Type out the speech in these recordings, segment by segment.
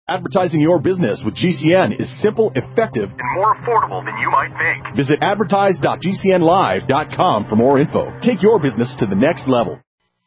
Advertising your business with GCN is simple, effective, and more affordable than you might think. Visit advertise.gcnlive.com for more info. Take your business to the next level.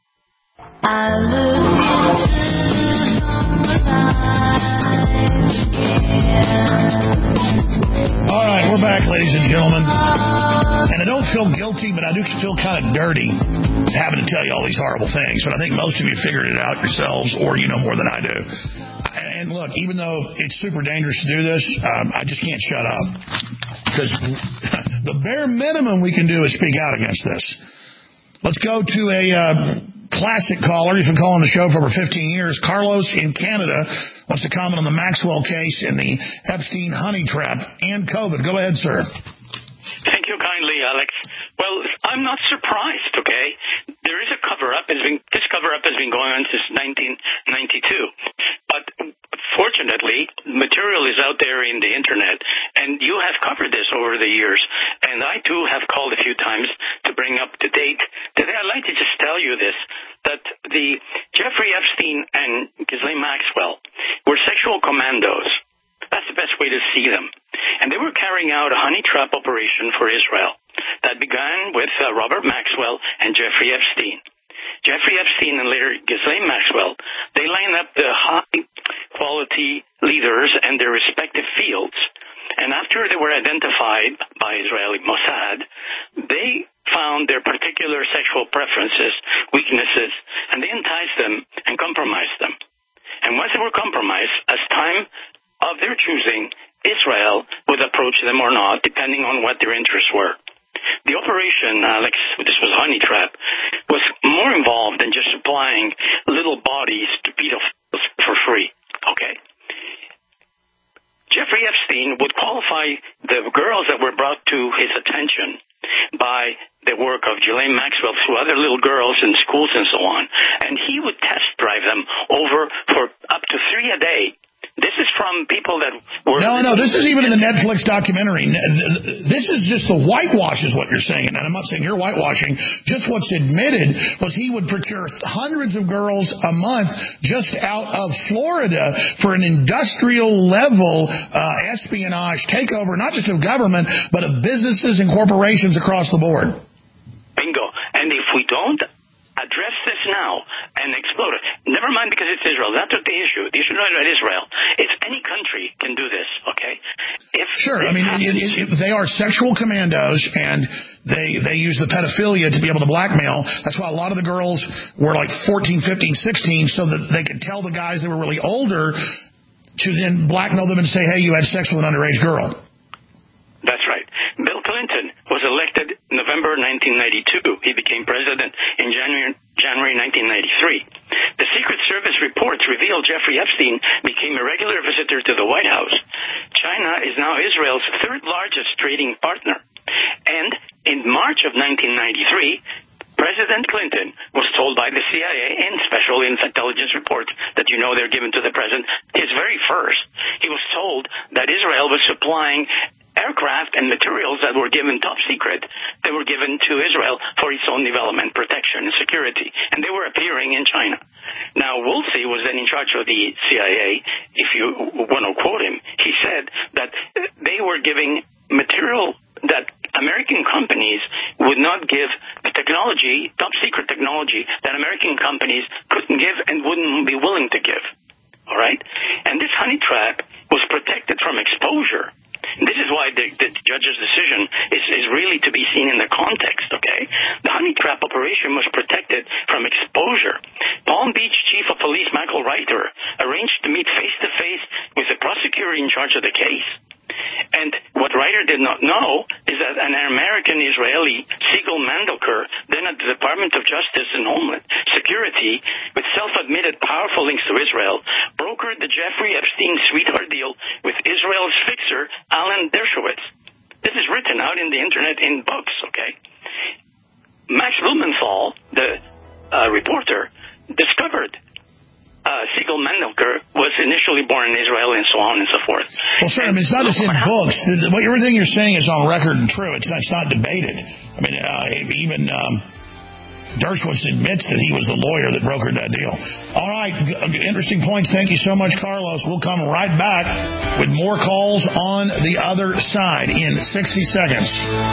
All right, we're back, ladies and gentlemen. And I don't feel guilty, but I do feel kind of dirty having to tell you all these horrible things. But I think most of you figured it out yourselves, or you know more than I do. And look, even though it's super dangerous to do this, I just can't shut up. Because the bare minimum we can do is speak out against this. Let's go to a classic caller. He's been calling the show for over 15 years. Carlos in Canada wants to comment on the Maxwell case and the Epstein honey trap and COVID. Go ahead, sir. Thank you kindly, Alex. Well, I'm not surprised, okay? There is a cover-up. This cover-up has been going on since 1992. But fortunately, material is out there in the Internet, and you have covered this over the years. And I, too, have called a few times to bring up to date. Today, I'd like to just tell you this, that the Jeffrey Epstein and Ghislaine Maxwell were sexual commandos. That's the best way to see them. And they were carrying out a honey trap operation for Israel that began with Robert Maxwell and Jeffrey Epstein. Jeffrey Epstein and later Ghislaine Maxwell, they lined up the high-quality leaders in their respective fields. And after they were identified by Israeli Mossad, they found their particular sexual preferences, weaknesses, and they enticed them and compromised them. And once they were compromised, as time of their choosing, Israel would approach them or not, depending on what their interests were. The operation, Alex, this was a honey trap, was more involved than just supplying little bodies to pedophiles for free, okay? Jeffrey Epstein would qualify the girls that were brought to his attention by the work of Ghislaine Maxwell through other little girls in schools and so on, and he would test drive them over for up to 3 a day. This is from people that were... No, this is even in the Netflix documentary. This is just the whitewash is what you're saying. And I'm not saying you're whitewashing. Just what's admitted was he would procure hundreds of girls a month just out of Florida for an industrial-level espionage takeover, not just of government, but of businesses and corporations across the board. Bingo. And if we don't address this now and explode it. Never mind because it's Israel. That's not the issue. The issue is not Israel. It's any country can do this, okay? Sure. I mean, they are sexual commandos, and they use the pedophilia to be able to blackmail. That's why a lot of the girls were like 14, 15, 16, so that they could tell the guys that were really older to then blackmail them and say, hey, you had sex with an underage girl. That's right. Bill Clinton was elected November 1992. He became president in January 1993. The Secret Service reports reveal Jeffrey Epstein became a regular visitor to the White House. China is now Israel's third largest trading partner. And in March of 1993, President Clinton was told by the CIA and special intelligence reports that you know they're given to the president, his very first, he was told that Israel was supplying aircraft and materials that were given top secret, they were given to Israel for its own development, protection, and security. And they were appearing in China. Now, Woolsey was then in charge of the CIA. If you want to quote him, he said that they were giving material that American companies would not give the technology, top secret technology, that American companies couldn't give and wouldn't be willing to give. All right? And this honey trap was protected from exposure. This is why the judge's decision is really to be seen in the context, okay? The honey trap operation was protected from exposure. Palm Beach Chief of Police Michael Reiter arranged to meet face-to-face with the prosecutor in charge of the case. And what Reiter did not know is that an American-Israeli, Sigal Mandelker, then at the Department of Justice and Homeland Security, with self-admitted powerful links to Israel, brokered the Jeffrey Epstein sweetheart deal with Israel's fixer, Alan Dershowitz. This is written out in the Internet in books, okay? Max Blumenthal, the reporter, discovered Sigal Mandelker was initially born in Israel and so on and so forth. Well, sir, I mean, it's not just in books. Everything you're saying is on record and true. It's not debated. I mean, even Dershowitz admits that he was the lawyer that brokered that deal. All right, interesting points. Thank you so much, Carlos. We'll come right back with more calls on the other side in 60 seconds.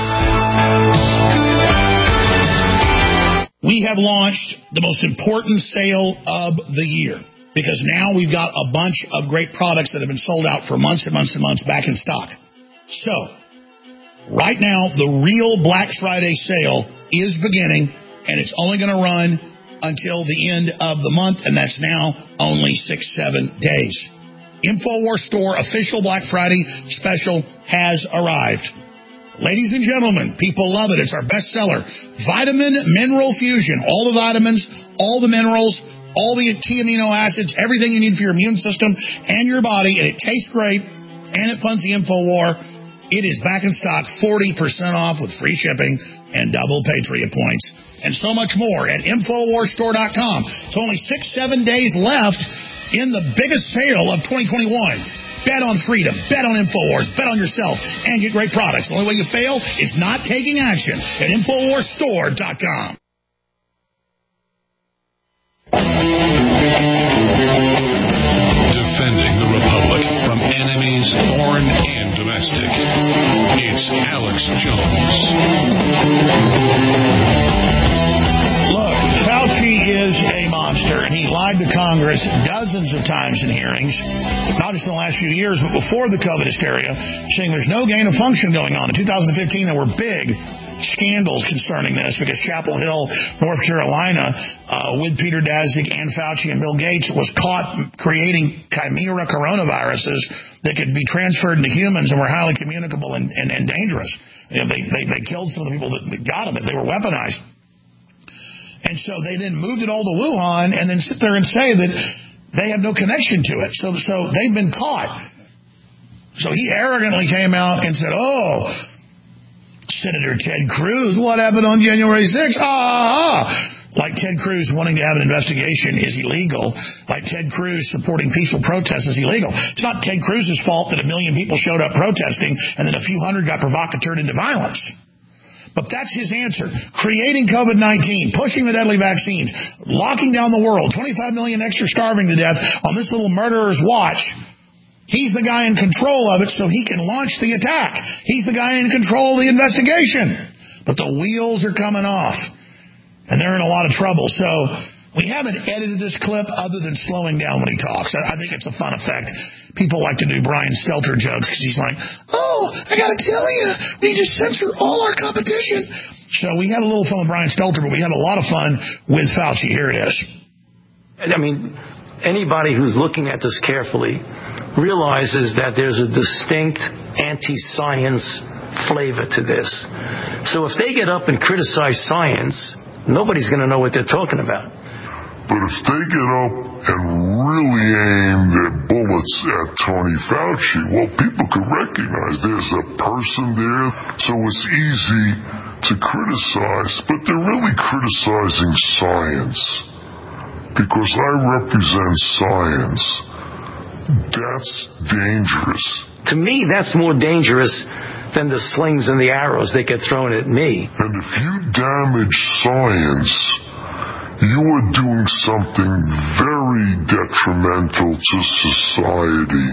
We have launched the most important sale of the year because now we've got a bunch of great products that have been sold out for months and months and months back in stock. So, right now, the real Black Friday sale is beginning, and it's only going to run until the end of the month, and that's now only 6-7 days. InfoWars Store official Black Friday special has arrived. Ladies and gentlemen, people love it. It's our best seller. Vitamin Mineral Fusion. All the vitamins, all the minerals, all the key amino acids, everything you need for your immune system and your body, and it tastes great, and it funds the InfoWar. It is back in stock, 40% off with free shipping and double Patriot points. And so much more at InfoWarsStore.com. It's only 6-7 days left in the biggest sale of 2021. Bet on freedom, bet on InfoWars, bet on yourself, and get great products. The only way you fail is not taking action at InfoWarsStore.com. Defending the Republic from enemies, foreign and domestic. It's Alex Jones. Look, Fauci is a monster, and he lied to Congress dozens of times in hearings, not just in the last few years, but before the COVID hysteria, saying there's no gain of function going on. In 2015, there were big scandals concerning this because Chapel Hill, North Carolina, with Peter Daszak and Fauci and Bill Gates, was caught creating chimera coronaviruses that could be transferred into humans and were highly communicable and dangerous. You know, they killed some of the people that got them. They were weaponized. And so they then moved it all to Wuhan and then sit there and say that they have no connection to it. So they've been caught. So he arrogantly came out and said, Senator Ted Cruz, what happened on January 6th? Like Ted Cruz wanting to have an investigation is illegal. Like Ted Cruz supporting peaceful protests is illegal. It's not Ted Cruz's fault that 1 million people showed up protesting and then a few hundred got provocateured into violence. But that's his answer. Creating COVID-19, pushing the deadly vaccines, locking down the world, 25 million extra starving to death on this little murderer's watch. He's the guy in control of it so he can launch the attack. He's the guy in control of the investigation. But the wheels are coming off, and they're in a lot of trouble. So we haven't edited this clip other than slowing down when he talks. I think it's a fun effect. People like to do Brian Stelter jokes because he's like, I got to tell you, we need to censor all our competition. So we had a little fun with Brian Stelter, but we had a lot of fun with Fauci. Here it is. I mean, anybody who's looking at this carefully realizes that there's a distinct anti-science flavor to this. So if they get up and criticize science, nobody's going to know what they're talking about. But if they get up and really aim their bullets at Tony Fauci, well, people could recognize there's a person there, so it's easy to criticize, but they're really criticizing science. Because I represent science. That's dangerous. To me, that's more dangerous than the slings and the arrows that get thrown at me. And if you damage science, you are doing something very detrimental to society.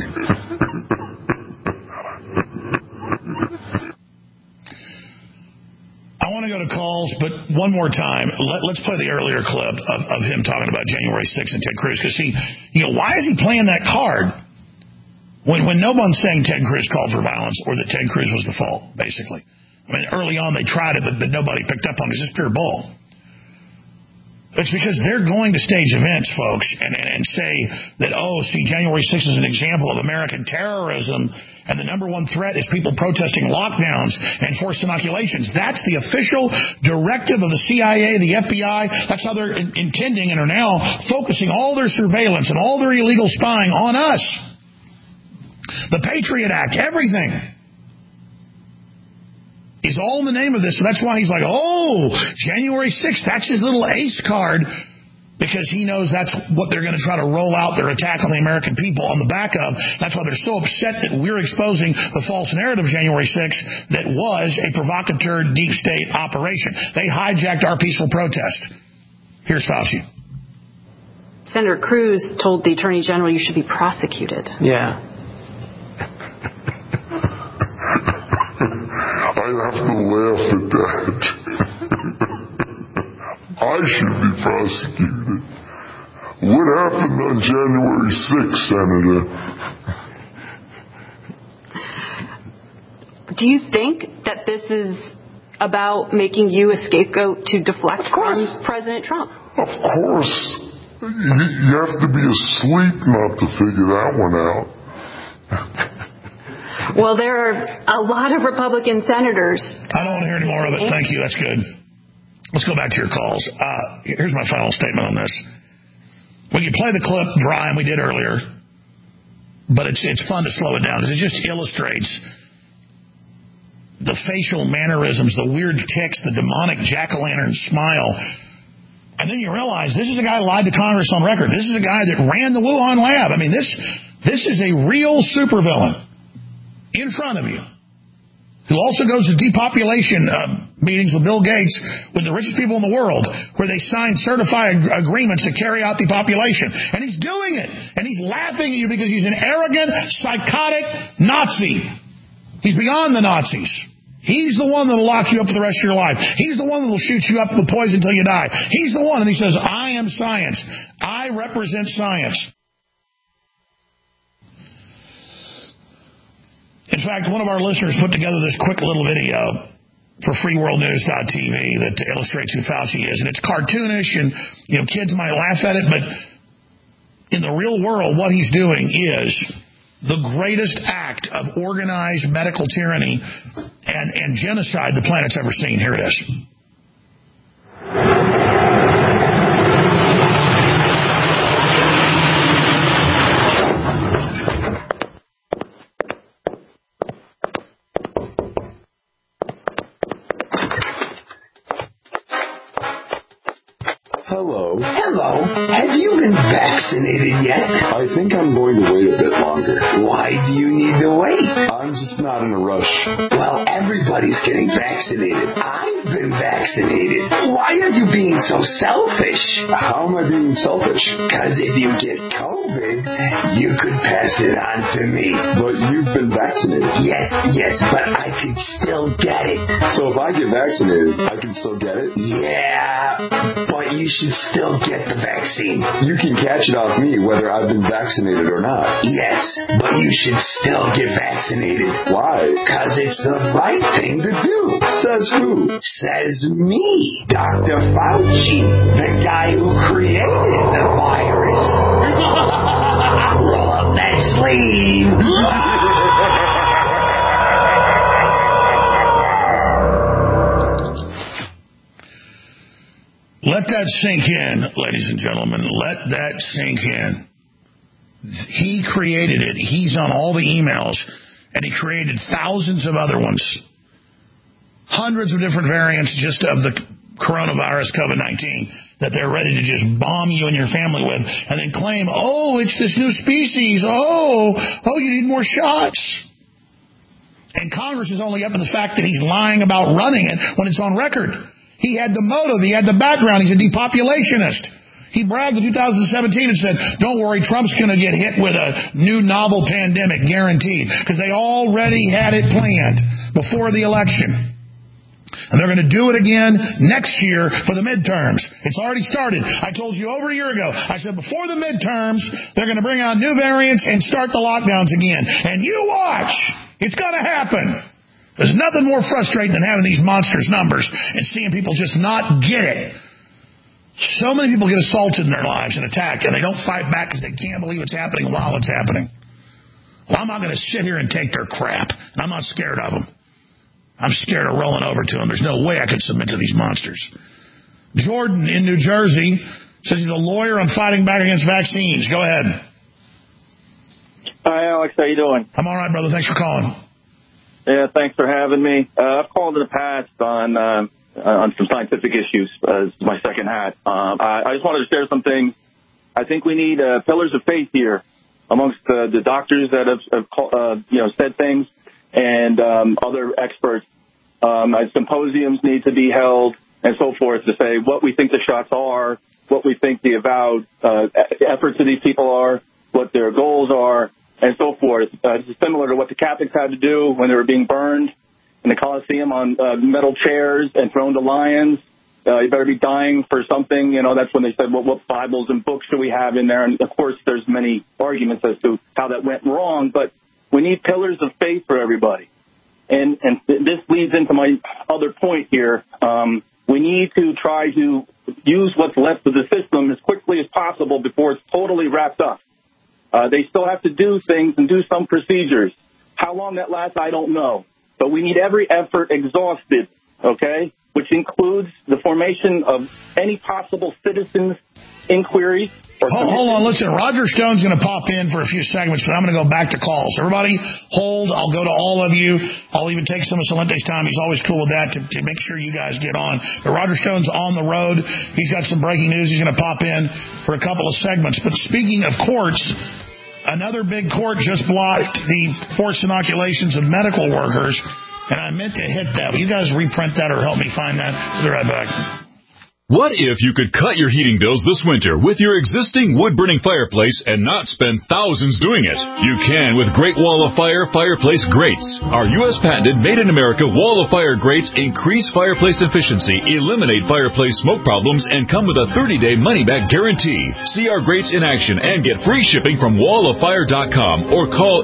I want to go to calls, but one more time, let's play the earlier clip of him talking about January 6th and Ted Cruz. Because, why is he playing that card when no one's saying Ted Cruz called for violence or that Ted Cruz was the fault, basically? I mean, early on they tried it, but nobody picked up on it because it's pure bull. It's because they're going to stage events, folks, and say that, January 6th is an example of American terrorism, and the number one threat is people protesting lockdowns and forced inoculations. That's the official directive of the CIA, the FBI. That's how they're intending and are now focusing all their surveillance and all their illegal spying on us. The Patriot Act, everything is all in the name of this. So that's why he's like, January 6th, that's his little ace card, because he knows that's what they're going to try to roll out their attack on the American people on the back of. That's why they're so upset that we're exposing the false narrative of January 6th that was a provocateur deep state operation. They hijacked our peaceful protest. Here's Fauci. Senator Cruz told the Attorney General you should be prosecuted. Yeah. I have to laugh at that. I should be prosecuted. What happened on January 6th, Senator? Do you think that this is about making you a scapegoat to deflect from President Trump? Of course. You have to be asleep not to figure that one out. Well, there are a lot of Republican senators. I don't want to hear any more of it. Thank you. That's good. Let's go back to your calls. Here's my final statement on this. We can play the clip dry, and we did earlier, but it's fun to slow it down because it just illustrates the facial mannerisms, the weird tics, the demonic jack-o'-lantern smile. And then you realize this is a guy who lied to Congress on record. This is a guy that ran the Wuhan lab. I mean, this is a real supervillain in front of you who also goes to depopulation meetings with Bill Gates, with the richest people in the world, where they sign certified agreements to carry out depopulation. And he's doing it. And he's laughing at you because he's an arrogant, psychotic Nazi. He's beyond the Nazis. He's the one that will lock you up for the rest of your life. He's the one that will shoot you up with poison until you die. He's the one, and he says, I am science. I represent science. In fact, one of our listeners put together this quick little video for freeworldnews.tv that illustrates who Fauci is. And it's cartoonish, and kids might laugh at it, but in the real world, what he's doing is the greatest act of organized medical tyranny and genocide the planet's ever seen. Here it is. Hello. Hello. Have you been vaccinated yet? I think I'm going to wait a bit longer. Why do you need to wait? I'm just not in a rush. Well, everybody's getting vaccinated. I've been vaccinated. Why are you being so selfish? How am I being selfish? Because if you get COVID, you could pass it on to me. But you've been vaccinated. Yes, but I could still get it. So if I get vaccinated, I can still get it? Yeah, but you should still get the vaccine. You can catch it off me whether I've been vaccinated or not. Yes, but you should still get vaccinated. Why? Because it's the right thing to do. Says who? Says me, Dr. Fauci, the guy who created the virus. Roll up that sleeve. Let that sink in, ladies and gentlemen. Let that sink in. He created it. He's on all the emails, and he created thousands of other ones. Hundreds of different variants just of the coronavirus, COVID-19, that they're ready to just bomb you and your family with, and then claim, oh, it's this new species. Oh, you need more shots. And Congress is only up to the fact that he's lying about running it when it's on record. He had the motive. He had the background. He's a depopulationist. He bragged in 2017 and said, don't worry, Trump's going to get hit with a new novel pandemic, guaranteed, because they already had it planned before the election. And they're going to do it again next year for the midterms. It's already started. I told you over a year ago. I said before the midterms, they're going to bring out new variants and start the lockdowns again. And you watch. It's going to happen. There's nothing more frustrating than having these monstrous numbers and seeing people just not get it. So many people get assaulted in their lives and attacked, and they don't fight back because they can't believe it's happening while it's happening. Well, I'm not going to sit here and take their crap, and I'm not scared of them. I'm scared of rolling over to them. There's no way I could submit to these monsters. Jordan in New Jersey says he's a lawyer on fighting back against vaccines. Go ahead. Hi, Alex. How you doing? I'm all right, brother. Thanks for calling. Yeah, thanks for having me. I've called in the past on some scientific issues as my second hat. I just wanted to share some things. I think we need pillars of faith here amongst the doctors that have said things and other experts. Symposiums need to be held and so forth to say what we think the shots are, what we think the avowed efforts of these people are, what their goals are, and so forth. It's similar to what the Catholics had to do when they were being burned in the Colosseum on metal chairs and thrown to lions. You better be dying for something. That's when they said, well, what Bibles and books do we have in there? And, of course, there's many arguments as to how that went wrong, but we need pillars of faith for everybody. And this leads into my other point here. We need to try to use what's left of the system as quickly as possible before it's totally wrapped up. They still have to do things and do some procedures. How long that lasts, I don't know. But we need every effort exhausted, okay, which includes the formation of any possible citizens' inquiries. Hold on, listen, Roger Stone's going to pop in for a few segments, but I'm going to go back to calls. Everybody, hold. I'll go to all of you. I'll even take some of Salente's time. He's always cool with that to make sure you guys get on. But Roger Stone's on the road. He's got some breaking news. He's going to pop in for a couple of segments. But speaking of courts, another big court just blocked the forced inoculations of medical workers, and I meant to hit that. Will you guys reprint that or help me find that? We'll be right back. What if you could cut your heating bills this winter with your existing wood-burning fireplace and not spend thousands doing it? You can with Great Wall of Fire fireplace grates. Our U.S. patented made-in-America Wall of Fire grates increase fireplace efficiency, eliminate fireplace smoke problems, and come with a 30-day money-back guarantee. See our grates in action and get free shipping from walloffire.com or call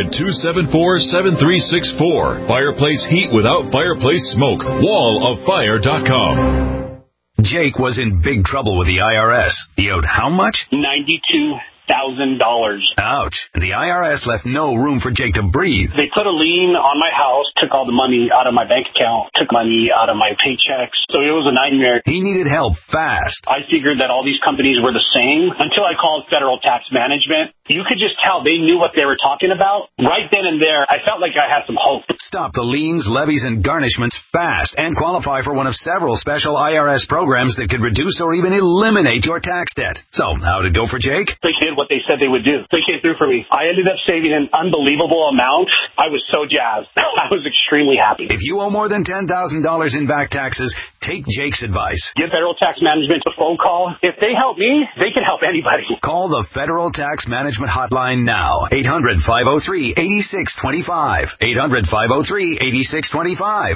800-274-7364. Fireplace heat without fireplace smoke. walloffire.com. Jake was in big trouble with the IRS. He owed how much? $92,000. Ouch. And the IRS left no room for Jake to breathe. They put a lien on my house, took all the money out of my bank account, took money out of my paychecks. So it was a nightmare. He needed help fast. I figured that all these companies were the same until I called Federal Tax Management. You could just tell they knew what they were talking about. Right then and there, I felt like I had some hope. Stop the liens, levies, and garnishments fast and qualify for one of several special IRS programs that could reduce or even eliminate your tax debt. So, how'd it go for Jake? They did what they said they would do. They came through for me. I ended up saving an unbelievable amount. I was so jazzed. I was extremely happy. If you owe more than $10,000 in back taxes, take Jake's advice. Give Federal Tax Management a phone call. If they help me, they can help anybody. Call the Federal Tax Management hotline now. 800-503-8625. 800-503-8625.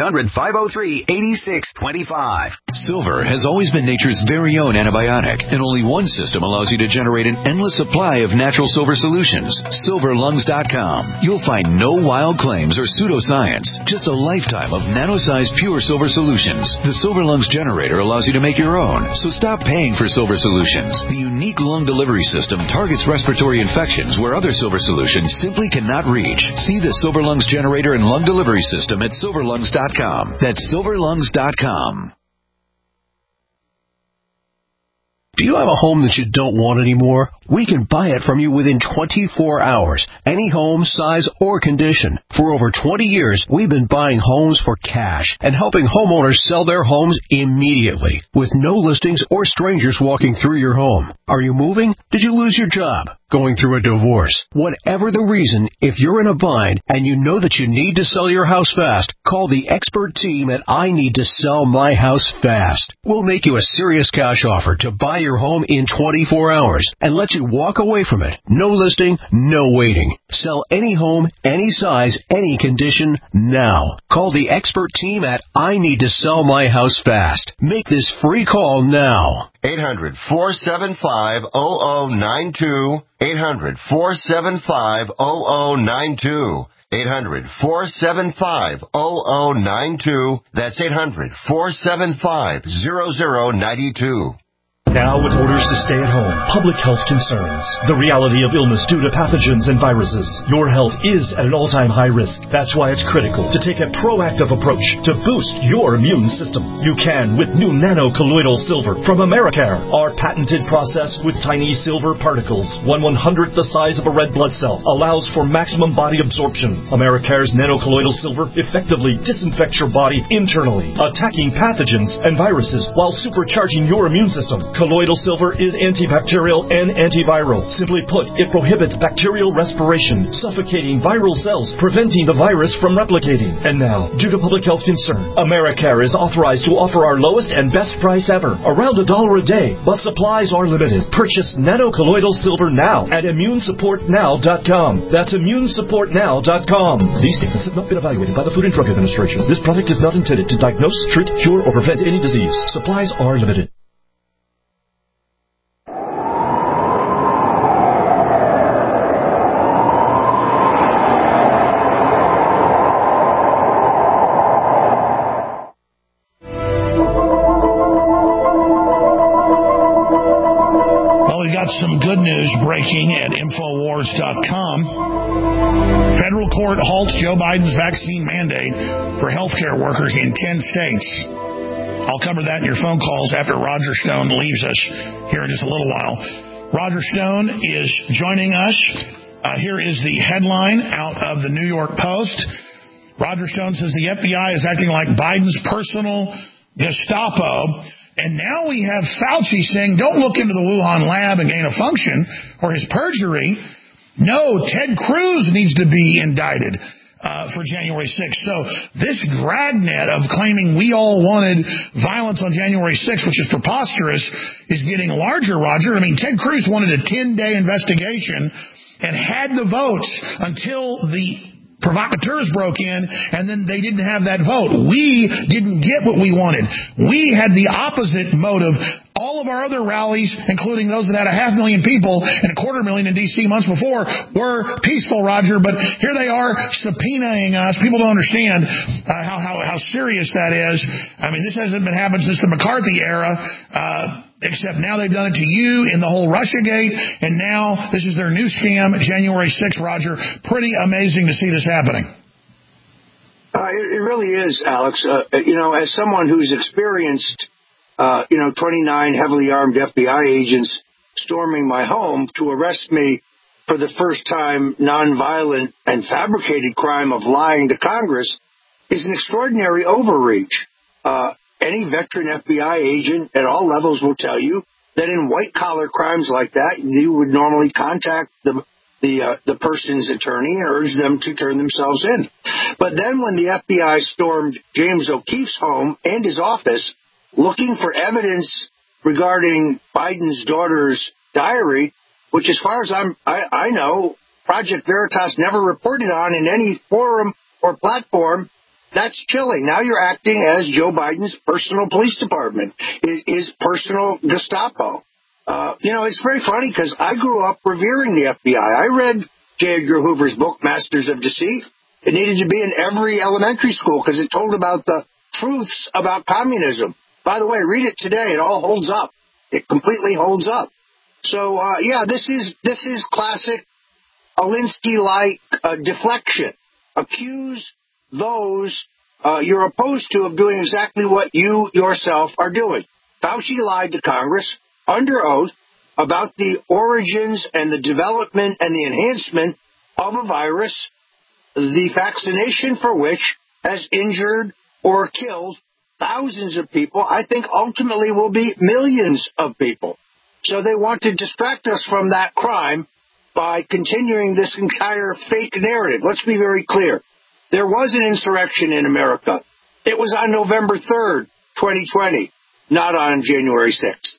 800-503-8625. Silver has always been nature's very own antibiotic, and only one system allows you to generate an endless supply of natural silver solutions. SilverLungs.com. You'll find no wild claims or pseudoscience, just a lifetime of nano-sized pure silver solutions. The Silver Lungs generator allows you to make your own, so stop paying for silver solutions. The unique lung delivery system targets respiratory infections where other silver solutions simply cannot reach. See the Silver Lungs generator and lung delivery system at SilverLungs.com. That's SilverLungs.com. Do you have a home that you don't want anymore? We can buy it from you within 24 hours. Any home, size, or condition. For over 20 years, we've been buying homes for cash and helping homeowners sell their homes immediately with no listings or strangers walking through your home. Are you moving? Did you lose your job? Going through a divorce? Whatever the reason, if you're in a bind and you know that you need to sell your house fast, call the expert team at I Need to Sell My House Fast. We'll make you a serious cash offer to buy your home in 24 hours and let you walk away from it. No listing, no waiting. Sell any home, any size, any condition, now. Call the expert team at I Need to Sell My House Fast. Make this free call now. 800-475-0092. 800-475-0092. 800-475-0092. That's 800-475-0092. Now with orders to stay at home, public health concerns, the reality of illness due to pathogens and viruses, your health is at an all-time high risk. That's why it's critical to take a proactive approach to boost your immune system. You can with new nano-colloidal silver from Americare. Our patented process with tiny silver particles, 1/100th the size of a red blood cell, allows for maximum body absorption. Americare's nano-colloidal silver effectively disinfects your body internally, attacking pathogens and viruses while supercharging your immune system. Colloidal silver is antibacterial and antiviral. Simply put, it prohibits bacterial respiration, suffocating viral cells, preventing the virus from replicating. And now, due to public health concern, Americare is authorized to offer our lowest and best price ever, around $1 a day, but supplies are limited. Purchase nanocolloidal silver now at immunesupportnow.com. That's immunesupportnow.com. These statements have not been evaluated by the Food and Drug Administration. This product is not intended to diagnose, treat, cure, or prevent any disease. Supplies are limited. Some good news breaking at Infowars.com. Federal court halts Joe Biden's vaccine mandate for healthcare workers in 10 states. I'll cover that in your phone calls after Roger Stone leaves us here in just a little while. Roger Stone is joining us. Here is the headline out of the New York Post. Roger Stone says the FBI is acting like Biden's personal Gestapo. And now we have Fauci saying, don't look into the Wuhan lab and gain a function or his perjury. No, Ted Cruz needs to be indicted for January 6th. So this dragnet of claiming we all wanted violence on January 6th, which is preposterous, is getting larger, Roger. I mean, Ted Cruz wanted a 10-day investigation and had the votes until the provocateurs broke in, and then they didn't have that vote. We didn't get what we wanted. We had the opposite motive. All of our other rallies, including those that had 500,000 people and 250,000 in D.C. months before, were peaceful, Roger, but here they are subpoenaing us. People don't understand how serious that is. I mean, this hasn't been happening since the McCarthy era, except now they've done it to you in the whole Russiagate, and now this is their new scam, January 6th, Roger. Pretty amazing to see this happening. It really is, Alex. As someone who's experienced 29 heavily armed FBI agents storming my home to arrest me for the first time nonviolent and fabricated crime of lying to Congress is an extraordinary overreach. Any veteran FBI agent at all levels will tell you that in white-collar crimes like that, you would normally contact the person's attorney and urge them to turn themselves in. But then when the FBI stormed James O'Keefe's home and his office, looking for evidence regarding Biden's daughter's diary, which as far as I know, Project Veritas never reported on in any forum or platform, that's chilling. Now you're acting as Joe Biden's personal police department, his personal Gestapo. It's very funny because I grew up revering the FBI. I read J. Edgar Hoover's book, Masters of Deceit. It needed to be in every elementary school because it told about the truths about communism. By the way, read it today. It all holds up. It completely holds up. So, this is classic Alinsky-like deflection. Accuse those you're opposed to of doing exactly what you yourself are doing. Fauci lied to Congress under oath about the origins and the development and the enhancement of a virus, the vaccination for which has injured or killed thousands of people. I think ultimately will be millions of people. So they want to distract us from that crime by continuing this entire fake narrative. Let's be very clear. There was an insurrection in America. It was on November 3rd, 2020, not on January 6th.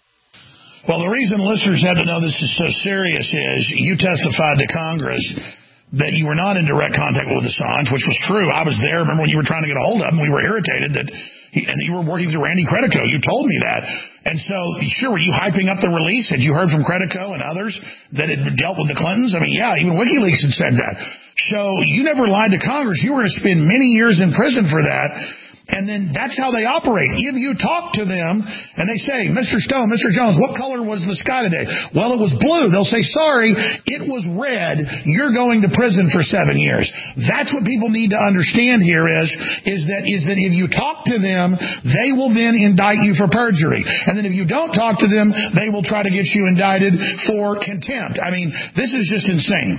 Well, the reason listeners had to know this is so serious is you testified to Congress that you were not in direct contact with Assange, which was true. I was there. Remember when you were trying to get a hold of him? We were irritated that you were working through Randy Credico. You told me that. And so, sure, were you hyping up the release? Had you heard from Credico and others that had dealt with the Clintons? I mean, yeah, even WikiLeaks had said that. So you never lied to Congress. You were going to spend many years in prison for that. And then that's how they operate. If you talk to them and they say, Mr. Stone, Mr. Jones, what color was the sky today? Well, it was blue. They'll say, sorry, it was red. You're going to prison for 7 years. That's what people need to understand here is that if you talk to them, they will then indict you for perjury. And then if you don't talk to them, they will try to get you indicted for contempt. I mean, this is just insane.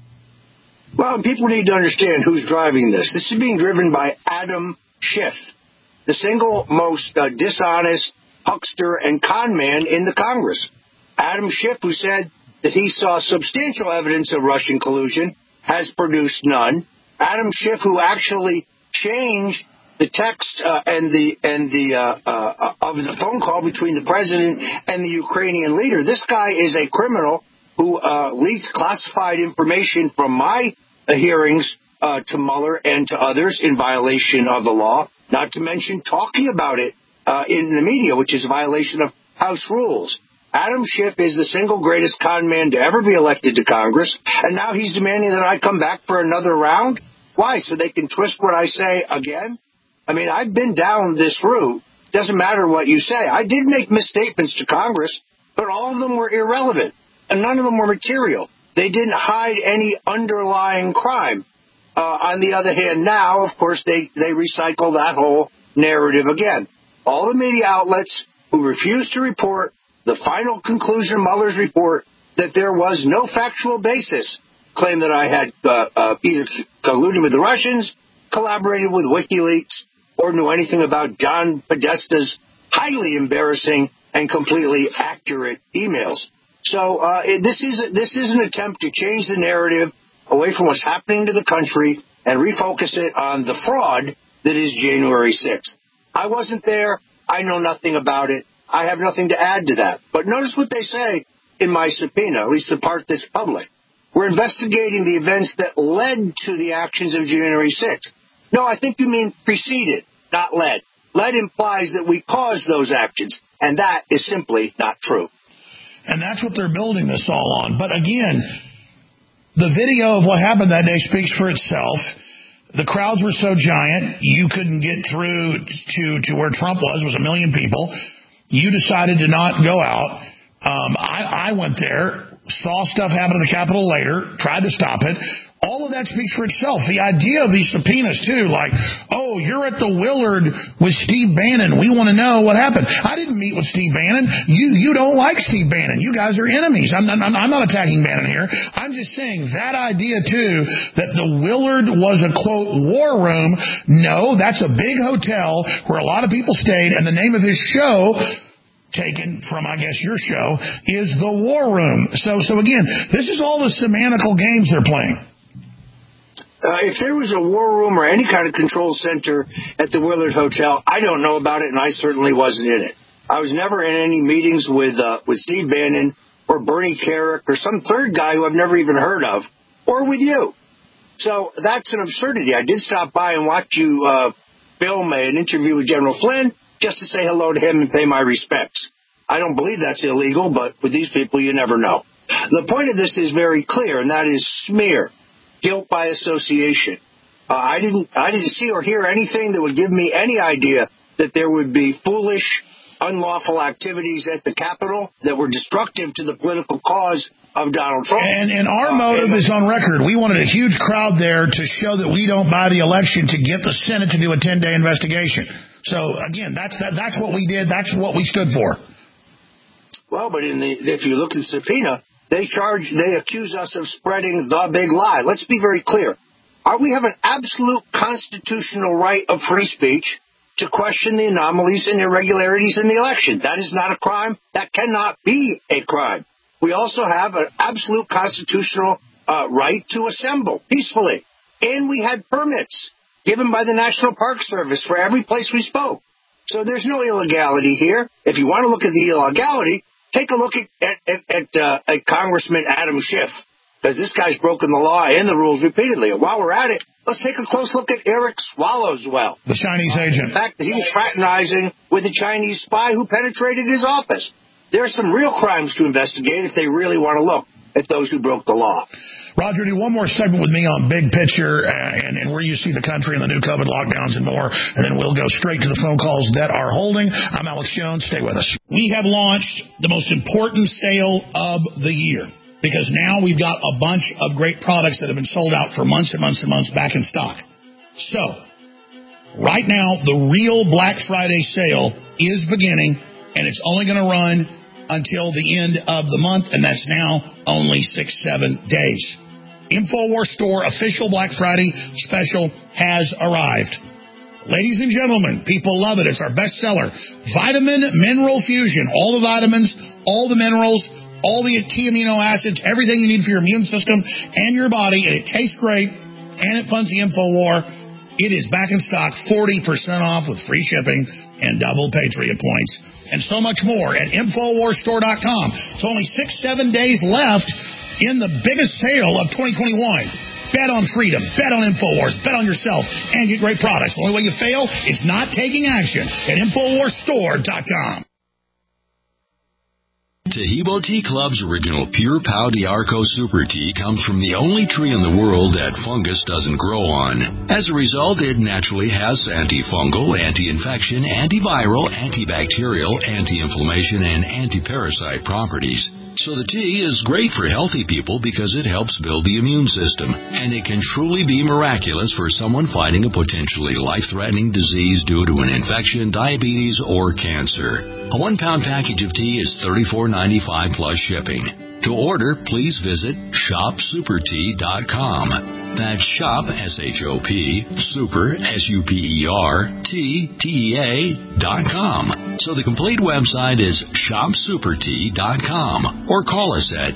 Well, people need to understand who's driving this. This is being driven by Adam Schiff, the single most dishonest, huckster and con man in the Congress. Adam Schiff, who said that he saw substantial evidence of Russian collusion, has produced none. Adam Schiff, who actually changed the text of the phone call between the president and the Ukrainian leader. This guy is a criminal who leaked classified information from my hearings to Mueller and to others in violation of the law, not to mention talking about it in the media, which is a violation of House rules. Adam Schiff is the single greatest con man to ever be elected to Congress, and now he's demanding that I come back for another round? Why? So they can twist what I say again? I mean, I've been down this route. Doesn't matter what you say. I did make misstatements to Congress, but all of them were irrelevant, and none of them were material. They didn't hide any underlying crime. On the other hand, now, of course, they recycle that whole narrative again. All the media outlets who refused to report the final conclusion of Mueller's report that there was no factual basis claim that I had either colluded with the Russians, collaborated with WikiLeaks, or knew anything about John Podesta's highly embarrassing and completely accurate emails. So this is an attempt to change the narrative away from what's happening to the country and refocus it on the fraud that is January 6th. I wasn't there. I know nothing about it. I have nothing to add to that. But notice what they say in my subpoena, at least the part that's public. We're investigating the events that led to the actions of January 6th. No, I think you mean preceded, not led. Led implies that we caused those actions, and that is simply not true. And that's what they're building this all on. But again, the video of what happened that day speaks for itself. The crowds were so giant, you couldn't get through to where Trump was. It was 1 million people. You decided to not go out. I went there, saw stuff happen at the Capitol later, tried to stop it. All of that speaks for itself. The idea of these subpoenas, too, like, oh, you're at the Willard with Steve Bannon. We want to know what happened. I didn't meet with Steve Bannon. You don't like Steve Bannon. You guys are enemies. I'm not attacking Bannon here. I'm just saying that idea, too, that the Willard was a, quote, war room. No, that's a big hotel where a lot of people stayed, and the name of his show, taken from, I guess, your show, is The War Room. So again, this is all the semantical games they're playing. If there was a war room or any kind of control center at the Willard Hotel, I don't know about it, and I certainly wasn't in it. I was never in any meetings with Steve Bannon or Bernie Kerik or some third guy who I've never even heard of, or with you. So that's an absurdity. I did stop by and watch you film an interview with General Flynn just to say hello to him and pay my respects. I don't believe that's illegal, but with these people, you never know. The point of this is very clear, and that is smear. Guilt by association. I didn't see or hear anything that would give me any idea that there would be foolish, unlawful activities at the Capitol that were destructive to the political cause of Donald Trump. And our motive is on record. We wanted a huge crowd there to show that we don't buy the election to get the Senate to do a 10-day investigation. So, again, that's what we did. That's what we stood for. Well, but if you look at the subpoena, they accuse us of spreading the big lie. Let's be very clear. We have an absolute constitutional right of free speech to question the anomalies and irregularities in the election. That is not a crime. That cannot be a crime. We also have an absolute constitutional right to assemble peacefully. And we had permits given by the National Park Service for every place we spoke. So there's no illegality here. If you want to look at the illegality, take a look at Congressman Adam Schiff, because this guy's broken the law and the rules repeatedly. And while we're at it, let's take a close look at Eric Swallowswell, the Chinese agent. The fact that he was fraternizing with a Chinese spy who penetrated his office. There are some real crimes to investigate if they really want to look at those who broke the law. Roger, do one more segment with me on big picture and where you see the country and the new COVID lockdowns and more, and then we'll go straight to the phone calls that are holding. I'm Alex Jones. Stay with us. We have launched the most important sale of the year because now we've got a bunch of great products that have been sold out for months and months and months back in stock. So, right now, the real Black Friday sale is beginning, and it's only going to run until the end of the month, and that's now only 6-7 days. InfoWars Store official Black Friday special has arrived. Ladies and gentlemen, people love it. It's our best seller. Vitamin Mineral Fusion. All the vitamins, all the minerals, all the key amino acids, everything you need for your immune system and your body. And it tastes great. And it funds the InfoWar. It is back in stock, 40% off with free shipping and double Patriot points. And so much more at InfoWarsStore.com. It's only 6-7 days left in the biggest sale of 2021. Bet on freedom. Bet on InfoWars. Bet on yourself. And get great products. The only way you fail is not taking action at InfoWarsStore.com. Tahibo Tea Club's original Pure Pau d'Arco Super Tea comes from the only tree in the world that fungus doesn't grow on. As a result, it naturally has antifungal, anti-infection, antiviral, antibacterial, anti-inflammation, and anti-parasite properties. So the tea is great for healthy people because it helps build the immune system, and it can truly be miraculous for someone fighting a potentially life-threatening disease due to an infection, diabetes, or cancer. A 1-pound package of tea is $34.95 plus shipping. To order, please visit shopsupertea.com. That's shop, S-H-O-P, super, S-U-P-E-R-T-T-E-A.com. So the complete website is shopsupertea.com. Or call us at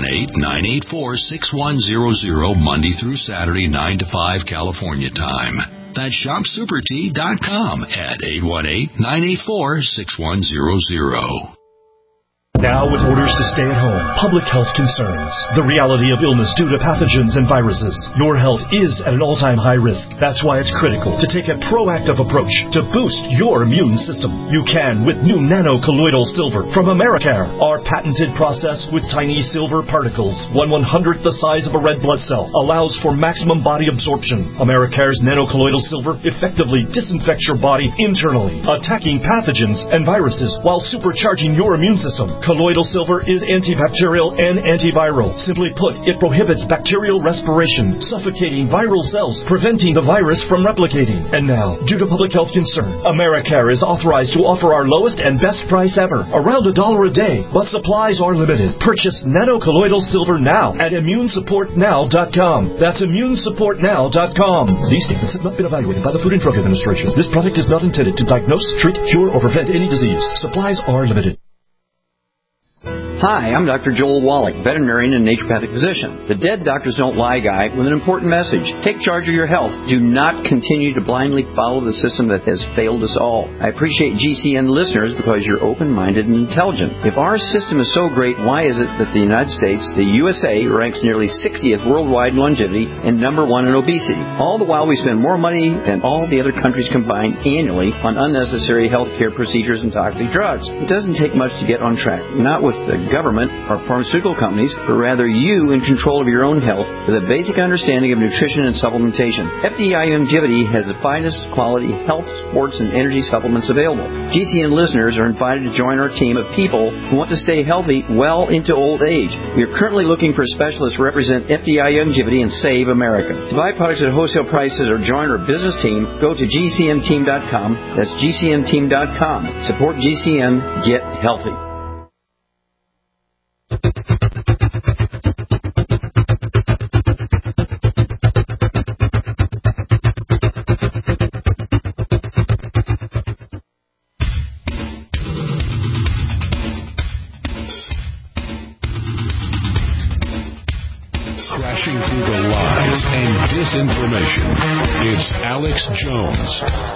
818-984-6100 Monday through Saturday, 9 to 5 California time. That's shopsupertea.com at 818-984-6100. Now with orders to stay at home, public health concerns, the reality of illness due to pathogens and viruses. Your health is at an all-time high risk. That's why it's critical to take a proactive approach to boost your immune system. You can with new nano-colloidal silver from Americare. Our patented process with tiny silver particles, 1/100th the size of a red blood cell, allows for maximum body absorption. Americare's nano-colloidal silver effectively disinfects your body internally, attacking pathogens and viruses while supercharging your immune system. Colloidal silver is antibacterial and antiviral. Simply put, it prohibits bacterial respiration, suffocating viral cells, preventing the virus from replicating. And now, due to public health concern, Americare is authorized to offer our lowest and best price ever, around $1 a day, but supplies are limited. Purchase nano-colloidal silver now at ImmuneSupportNow.com. That's ImmuneSupportNow.com. These statements have not been evaluated by the Food and Drug Administration. This product is not intended to diagnose, treat, cure, or prevent any disease. Supplies are limited. Hi, I'm Dr. Joel Wallach, veterinarian and naturopathic physician. The Dead Doctors Don't Lie guy with an important message. Take charge of your health. Do not continue to blindly follow the system that has failed us all. I appreciate GCN listeners because you're open-minded and intelligent. If our system is so great, why is it that the United States, the USA, ranks nearly 60th worldwide in longevity and number 1 in obesity? All the while we spend more money than all the other countries combined annually on unnecessary health care procedures and toxic drugs. It doesn't take much to get on track. Not with the government or pharmaceutical companies, but rather you in control of your own health with a basic understanding of nutrition and supplementation. FDI Longevity has the finest quality health, sports, and energy supplements available. GCN listeners are invited to join our team of people who want to stay healthy well into old age. We are currently looking for specialists to represent FDI Longevity and Save America. To buy products at wholesale prices or join our business team, go to GCNteam.com. That's GCNteam.com. Support GCN. Get healthy. Crashing through the lies and disinformation, it's Alex Jones.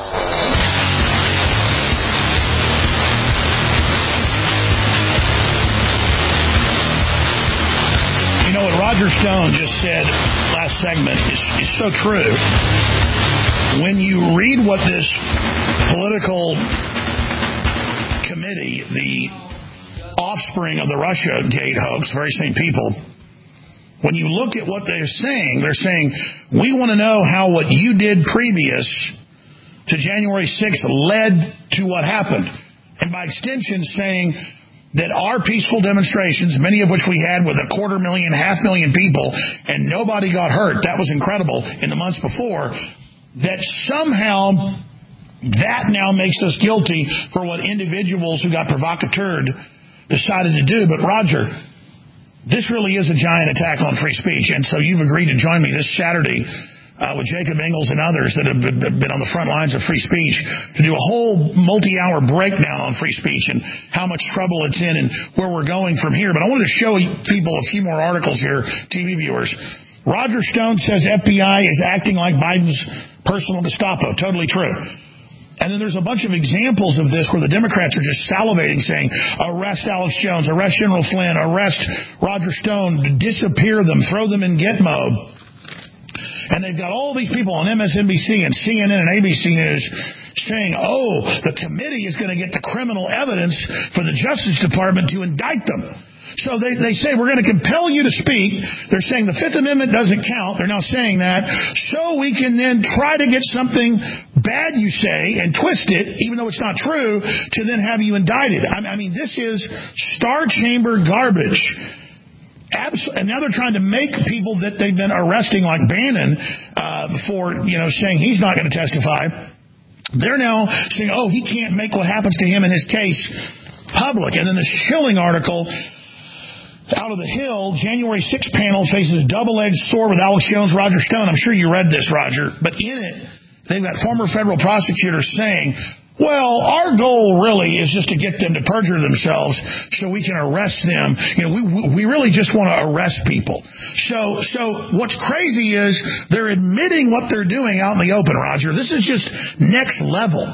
You know what Roger Stone just said last segment is so true. When you read what this political committee, the offspring of the Russiagate hoax, very same people, when you look at what they're saying, we want to know how what you did previous to January 6th led to what happened. And by extension saying that our peaceful demonstrations, many of which we had with 250,000, 500,000 people, and nobody got hurt, that was incredible in the months before, that somehow that now makes us guilty for what individuals who got provocateured decided to do. But Roger, this really is a giant attack on free speech, and so you've agreed to join me this Saturday with Jacob Ingalls and others that have been on the front lines of free speech to do a whole multi-hour breakdown on free speech and how much trouble it's in and where we're going from here. But I wanted to show people a few more articles here, TV viewers. Roger Stone says FBI is acting like Biden's personal Gestapo. Totally true. And then there's a bunch of examples of this where the Democrats are just salivating, saying, arrest Alex Jones, arrest General Flynn, arrest Roger Stone, disappear them, throw them in get mode. And they've got all these people on MSNBC and CNN and ABC News saying, oh, the committee is going to get the criminal evidence for the Justice Department to indict them. So they say, we're going to compel you to speak. They're saying the Fifth Amendment doesn't count. They're now saying that. So we can then try to get something bad you say and twist it, even though it's not true, to then have you indicted. I mean, this is Star Chamber garbage. And now they're trying to make people that they've been arresting, like Bannon, for, saying he's not going to testify. They're now saying, oh, he can't make what happens to him in his case public. And then this chilling article out of the Hill, January 6th panel faces double-edged sword with Alex Jones, Roger Stone. I'm sure you read this, Roger. But in it, they've got former federal prosecutors saying, well, our goal really is just to get them to perjure themselves so we can arrest them. We really just want to arrest people. So what's crazy is they're admitting what they're doing out in the open, Roger. This is just next level.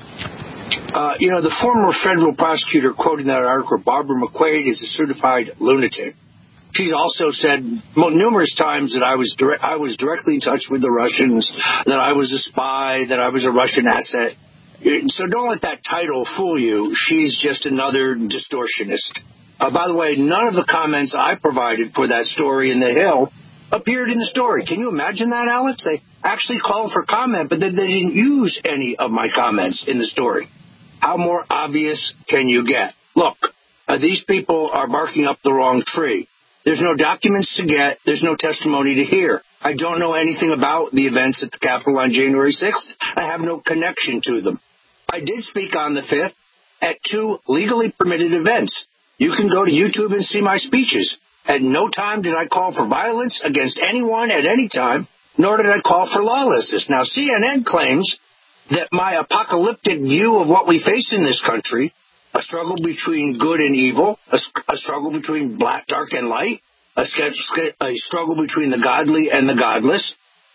The former federal prosecutor quoted in that article, Barbara McQuaid, is a certified lunatic. She's also said numerous times that I was directly in touch with the Russians, that I was a spy, that I was a Russian asset. So don't let that title fool you. She's just another distortionist. By the way, none of the comments I provided for that story in the Hill appeared in the story. Can you imagine that, Alex? They actually called for comment, but then they didn't use any of my comments in the story. How more obvious can you get? Look, these people are barking up the wrong tree. There's no documents to get. There's no testimony to hear. I don't know anything about the events at the Capitol on January 6th. I have no connection to them. I did speak on the 5th at 2 legally permitted events. You can go to YouTube and see my speeches. At no time did I call for violence against anyone at any time, nor did I call for lawlessness. Now, CNN claims that my apocalyptic view of what we face in this country, a struggle between good and evil, a struggle between dark and light, a struggle between the godly and the godless,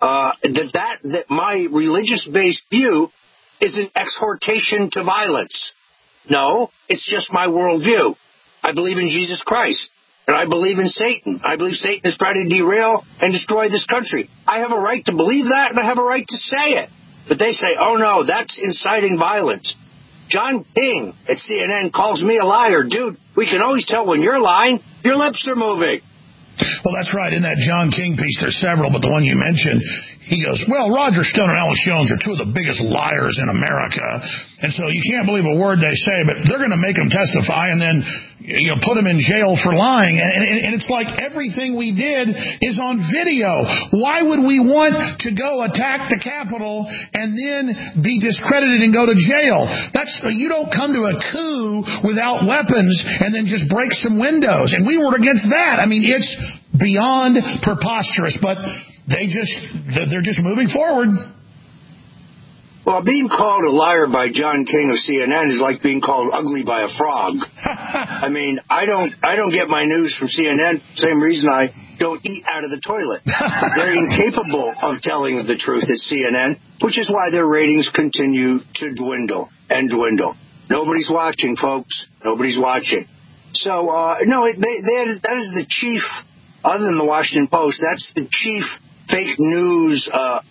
that my religious-based view is an exhortation to violence. No, it's just my worldview. I believe in Jesus Christ, and I believe in Satan. I believe Satan is trying to derail and destroy this country. I have a right to believe that, and I have a right to say it. But they say, oh, no, that's inciting violence. John King at CNN calls me a liar. Dude, we can always tell when you're lying. Your lips are moving. Well, that's right. In that John King piece, there's several, but the one you mentioned, he goes, well, Roger Stone and Alex Jones are 2 of the biggest liars in America. And so you can't believe a word they say, but they're going to make them testify and then put them in jail for lying. And it's like everything we did is on video. Why would we want to go attack the Capitol and then be discredited and go to jail? You don't come to a coup without weapons and then just break some windows. And we were against that. I mean, it's beyond preposterous, but they're just moving forward. Well, being called a liar by John King of CNN is like being called ugly by a frog. I mean, I don't get my news from CNN. Same reason I don't eat out of the toilet. They're incapable of telling the truth at CNN, which is why their ratings continue to dwindle and dwindle. Nobody's watching, folks. Nobody's watching. So, that is the chief, other than the Washington Post, that's the chief fake news,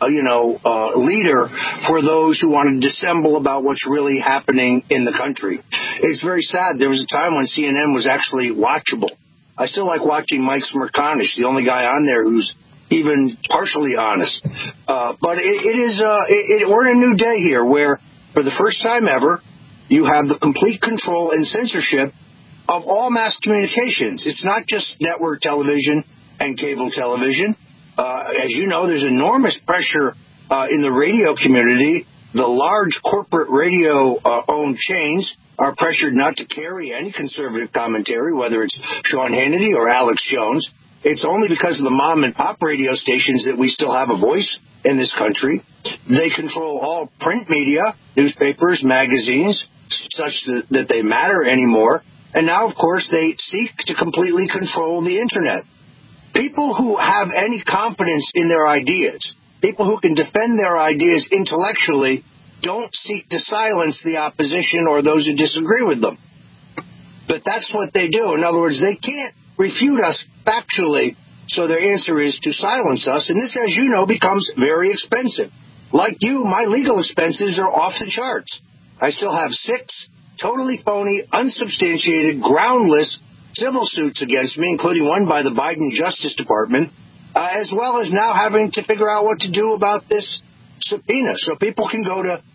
leader for those who want to dissemble about what's really happening in the country. It's very sad. There was a time when CNN was actually watchable. I still like watching Mike Smerconish, the only guy on there who's even partially honest. But we're in a new day here where, for the first time ever, you have the complete control and censorship of all mass communications. It's not just network television and cable television. As you know, there's enormous pressure in the radio community. The large corporate radio-owned chains are pressured not to carry any conservative commentary, whether it's Sean Hannity or Alex Jones. It's only because of the mom-and-pop radio stations that we still have a voice in this country. They control all print media, newspapers, magazines, such that they matter anymore. And now, of course, they seek to completely control the Internet. People who have any confidence in their ideas, people who can defend their ideas intellectually, don't seek to silence the opposition or those who disagree with them. But that's what they do. In other words, they can't refute us factually, so their answer is to silence us. And this, as you know, becomes very expensive. Like you, my legal expenses are off the charts. I still have 6 totally phony, unsubstantiated, groundless civil suits against me, including one by the Biden Justice Department, as well as now having to figure out what to do about this subpoena. So people can go to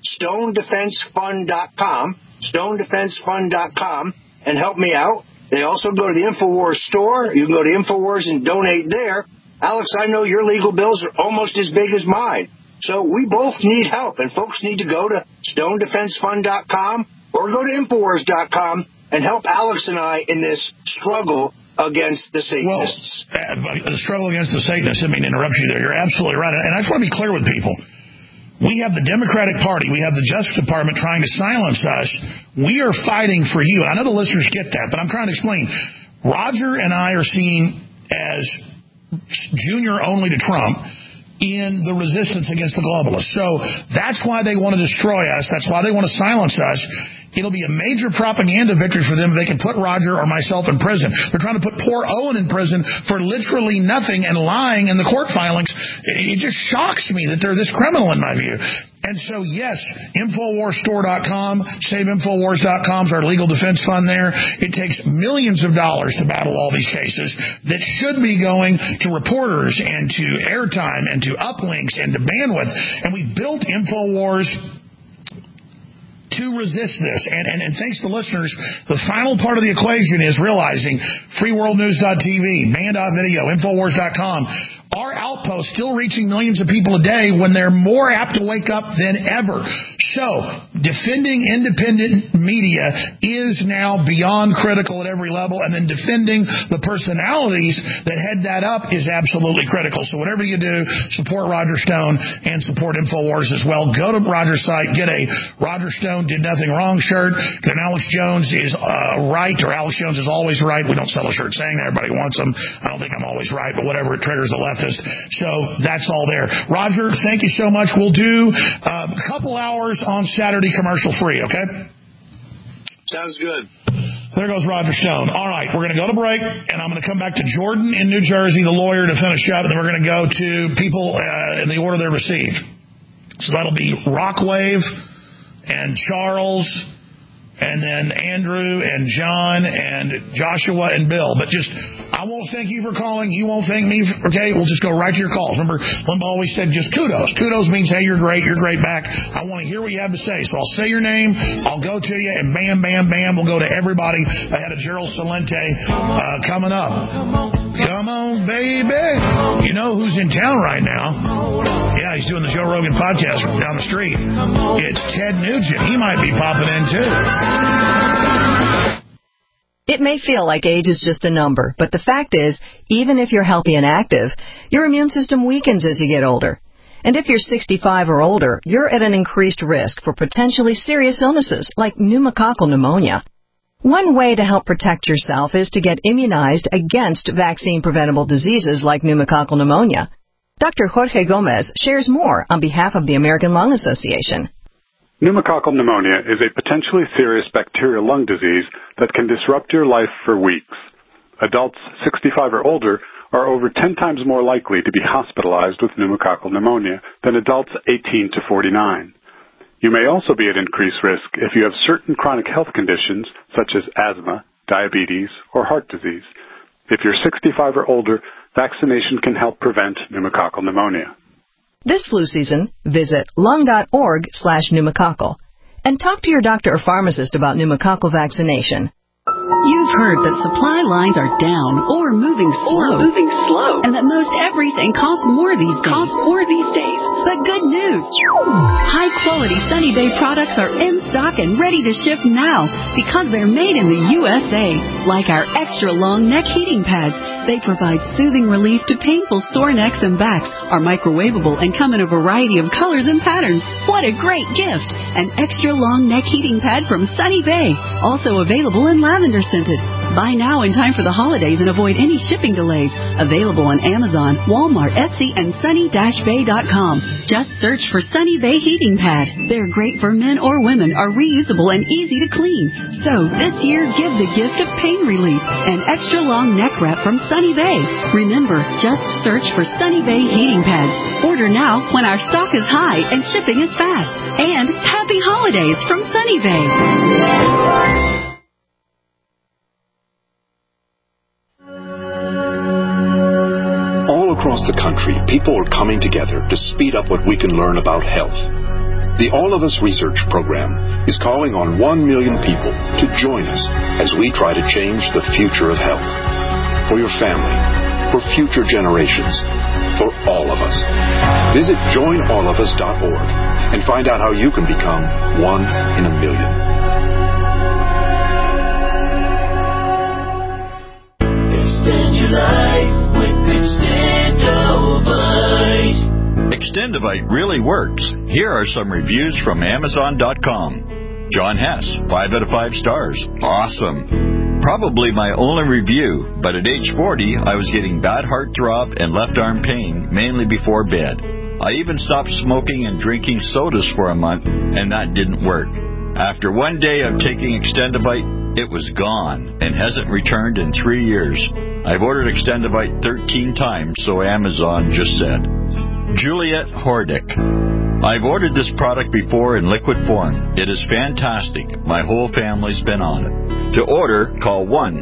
StoneDefenseFund.com, StoneDefenseFund.com, and help me out. They also go to the InfoWars store. You can go to InfoWars and donate there. Alex, I know your legal bills are almost as big as mine. So we both need help, and folks need to go to StoneDefenseFund.com or go to InfoWars.com and help Alex and I in this struggle against the Satanists. Well, the struggle against the Satanists, I mean, to interrupt you there, you're absolutely right. And I just want to be clear with people. We have the Democratic Party, we have the Justice Department trying to silence us. We are fighting for you. I know the listeners get that, but I'm trying to explain. Roger and I are seen as junior only to Trump in the resistance against the globalists. So that's why they want to destroy us. That's why they want to silence us. It'll be a major propaganda victory for them if they can put Roger or myself in prison. They're trying to put poor Owen in prison for literally nothing and lying in the court filings. It just shocks me that they're this criminal in my view. And so, yes, InfoWarsStore.com, SaveInfoWars.com is our legal defense fund there. It takes millions of dollars to battle all these cases that should be going to reporters and to airtime and to uplinks and to bandwidth. And we built InfoWars to resist this. And thanks to listeners, the final part of the equation is realizing freeworldnews.tv, band.video, InfoWars.com, our outposts still reaching millions of people a day when they're more apt to wake up than ever. So, defending independent media is now beyond critical at every level, and then defending the personalities that head that up is absolutely critical. So whatever you do, support Roger Stone and support InfoWars as well. Go to Roger's site, get a Roger Stone Did Nothing Wrong shirt, get an Alex Jones is right, or Alex Jones is always right. We don't sell a shirt saying that. Everybody wants them. I don't think I'm always right, but whatever, it triggers the leftist. So that's all there. Roger, thank you so much. We'll do a couple hours on Saturday commercial free, okay? Sounds good. There goes Roger Stone. All right, we're going to go to break, and I'm going to come back to Jordan in New Jersey, the lawyer, to finish up, and then we're going to go to people in the order they're received. So that'll be Rockwave and Charles, and then Andrew and John and Joshua and Bill. But just, I won't thank you for calling. You won't thank me. Okay, we'll just go right to your calls. Remember, Limbaugh always said just kudos. Kudos means, hey, you're great back. I want to hear what you have to say. So I'll say your name, I'll go to you, and bam, bam, bam, we'll go to everybody. I had a Gerald Salente coming up. Come on, baby. You know who's in town right now? Yeah, he's doing the Joe Rogan podcast down the street. It's Ted Nugent. He might be popping in, too. It may feel like age is just a number, but the fact is, even if you're healthy and active, your immune system weakens as you get older. And if you're 65 or older, you're at an increased risk for potentially serious illnesses like pneumococcal pneumonia. One way to help protect yourself is to get immunized against vaccine-preventable diseases like pneumococcal pneumonia. Dr. Jorge Gomez shares more on behalf of the American Lung Association. Pneumococcal pneumonia is a potentially serious bacterial lung disease that can disrupt your life for weeks. Adults 65 or older are over 10 times more likely to be hospitalized with pneumococcal pneumonia than adults 18 to 49. You may also be at increased risk if you have certain chronic health conditions such as asthma, diabetes, or heart disease. If you're 65 or older, vaccination can help prevent pneumococcal pneumonia. This flu season, visit lung.org/pneumococcal and talk to your doctor or pharmacist about pneumococcal vaccination. You've heard that supply lines are down or moving slow. And that most everything costs more these days. But got good news. High-quality Sunny Bay products are in stock and ready to ship now because they're made in the USA. Like our extra-long neck heating pads. They provide soothing relief to painful sore necks and backs, are microwavable, and come in a variety of colors and patterns. What a great gift! An extra-long neck heating pad from Sunny Bay. Also available in lavender scented. Buy now in time for the holidays and avoid any shipping delays. Available on Amazon, Walmart, Etsy, and sunny-bay.com. Just search for Sunny Bay Heating Pad. They're great for men or women, are reusable and easy to clean. So this year, give the gift of pain relief. An extra long neck wrap from Sunny Bay. Remember, just search for Sunny Bay Heating Pads. Order now when our stock is high and shipping is fast. And happy holidays from Sunny Bay. All across the country, people are coming together to speed up what we can learn about health. The All of Us Research Program is calling on 1 million people to join us as we try to change the future of health. For your family, for future generations, for all of us. Visit joinallofus.org and find out how you can become 1 in a million. Extend your life with Extendovite. Extendovite really works. Here are some reviews from Amazon.com. John Hess, 5 out of 5 stars. Awesome. Probably my only review, but at age 40, I was getting bad heart throb and left arm pain, mainly before bed. I even stopped smoking and drinking sodas for a month, and that didn't work. After one day of taking Extendovite, it was gone and hasn't returned in 3 years. I've ordered Extendovite 13 times, so Amazon just said. Juliet Hordick. I've ordered this product before in liquid form. It is fantastic. My whole family's been on it. To order, call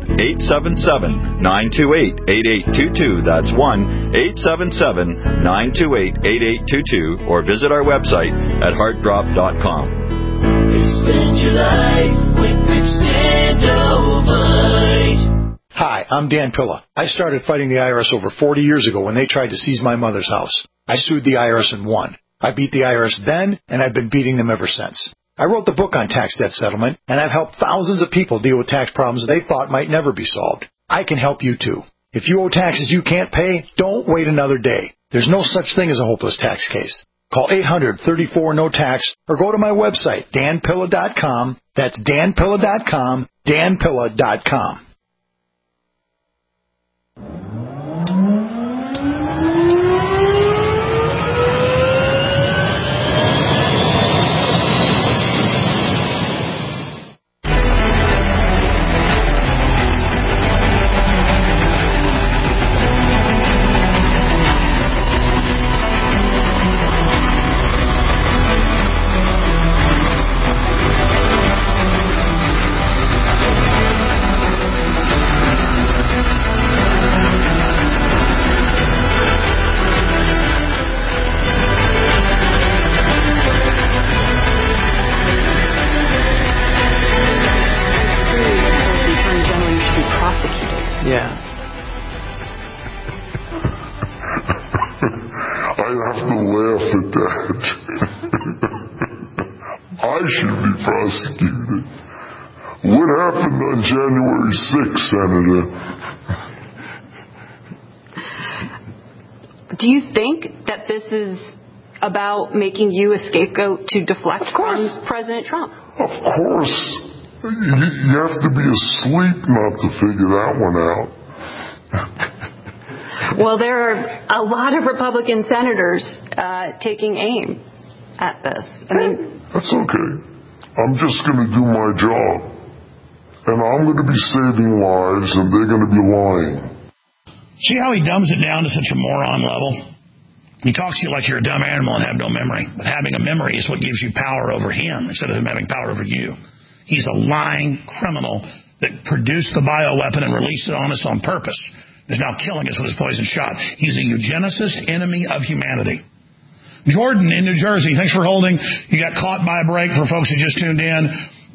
1-877-928-8822. That's 1-877-928-8822. Or visit our website at heartdrop.com. Extend your life with Extendovite. Hi, I'm Dan Pilla. I started fighting the IRS over 40 years ago when they tried to seize my mother's house. I sued the IRS and won. I beat the IRS then, and I've been beating them ever since. I wrote the book on tax debt settlement, and I've helped thousands of people deal with tax problems they thought might never be solved. I can help you too. If you owe taxes you can't pay, don't wait another day. There's no such thing as a hopeless tax case. Call 800-34-NO-TAX or go to my website, danpilla.com. That's danpilla.com, danpilla.com. Prosecuted. What happened on January 6th, Senator? Do you think that this is about making you a scapegoat to deflect from President Trump? Of course. You have to be asleep not to figure that one out. Well, there are a lot of Republican senators taking aim at this. I mean, that's okay. I'm just going to do my job. And I'm going to be saving lives, and they're going to be lying. See how he dumbs it down to such a moron level? He talks to you like you're a dumb animal and have no memory. But having a memory is what gives you power over him instead of him having power over you. He's a lying criminal that produced the bioweapon and released it on us on purpose. Is now killing us with his poison shot. He's a eugenicist, enemy of humanity. Jordan in New Jersey, thanks for holding. You got caught by a break for folks who just tuned in.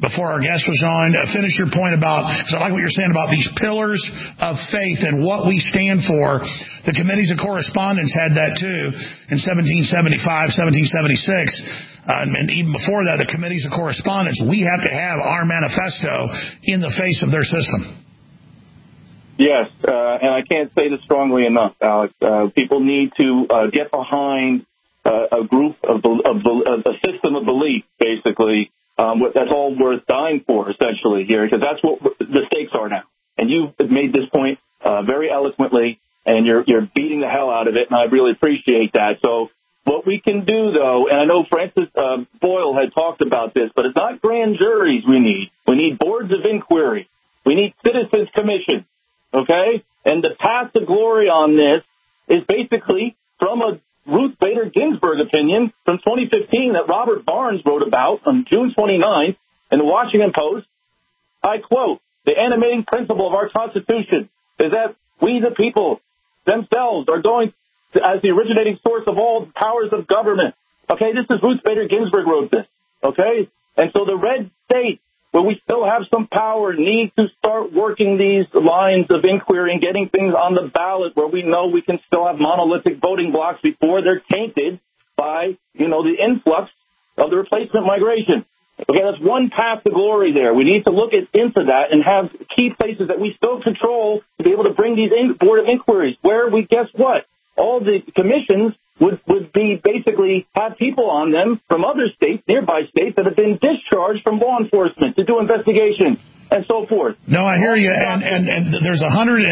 before our guest was on. Finish your point about, because I like what you're saying about these pillars of faith and what we stand for. The committees of correspondence had that too in 1775, 1776. And even before that, the committees of correspondence, we have to have our manifesto in the face of their system. Yes, and I can't say this strongly enough, Alex. People need to get behind a group of a system of belief, basically. That's all worth dying for, essentially, here, because that's what the stakes are now. And you've made this point very eloquently, and you're beating the hell out of it, and I really appreciate that. So what we can do, though, and I know Francis Boyle had talked about this, but it's not grand juries we need. We need boards of inquiry. We need citizens' commissions, okay? And the path to glory on this is basically from a Ruth Bader Ginsburg opinion from 2015 that Robert Barnes wrote about on June 29th in the Washington Post. I quote, "The animating principle of our Constitution is that we, the people themselves, are going to, as the originating source of all powers of government." Okay, this is Ruth Bader Ginsburg wrote this. Okay, and so the red states, where we still have some power, need to start working these lines of inquiry and getting things on the ballot where we know we can still have monolithic voting blocks before they're tainted by, the influx of the replacement migration. Okay, that's one path to glory there. We need to look into that and have key places that we still control to be able to bring these board of inquiries where we, guess what? All the commissions would be basically have people on them from other states, nearby states, that have been discharged from law enforcement to do investigations and so forth. No, I hear you. And there's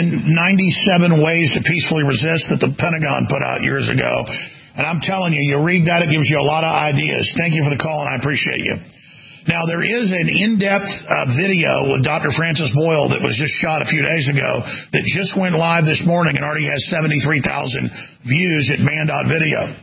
197 ways to peacefully resist that the Pentagon put out years ago. And I'm telling you, you read that, it gives you a lot of ideas. Thank you for the call, and I appreciate you. Now, there is an in-depth video with Dr. Francis Boyle that was just shot a few days ago that just went live this morning and already has 73,000 views at man.video.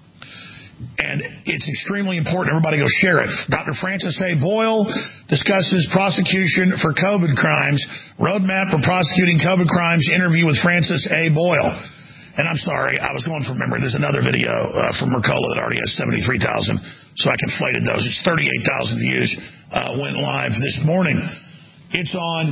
And it's extremely important everybody go share it. Dr. Francis A. Boyle discusses prosecution for COVID crimes, roadmap for prosecuting COVID crimes, interview with Francis A. Boyle. And I'm sorry, I was going from memory. There's another video from Mercola that already has 73,000, so I conflated those. It's 38,000 views, went live this morning. It's on